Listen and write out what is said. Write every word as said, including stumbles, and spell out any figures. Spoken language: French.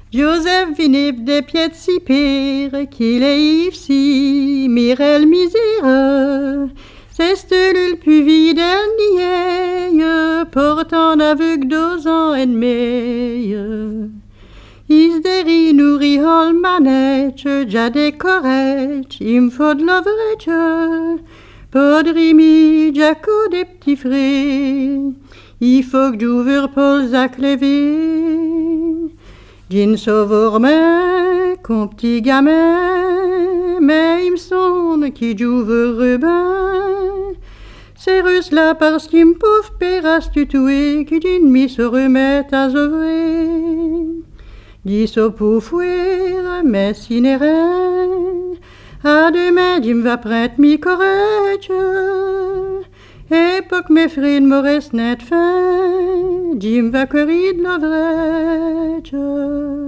Joseph vinip des pieds si pire qu'il est ici, Mirel misère. C'est stelul plus fidèle niais, portant aveugle deux ans et demi. Is deri nourri hol manette, ja de correct, im faut de l'ovrette, podrimi, jaco des petits frais, il faut que j'ouvre Paul Zac levé. J'in sauveur mais, con petit gamin, mais il me sonne qui j'ouvre Rubin. C'est russe là parce qu'il me pauvre péras tutué, qui d'une mi se remet à œuvrer. Dis au poufouir, mais si n'est rien, à demain, j'im va prête mi correct. Et pour que mes frères me restent net fin, j'im va courir de l'ovrette.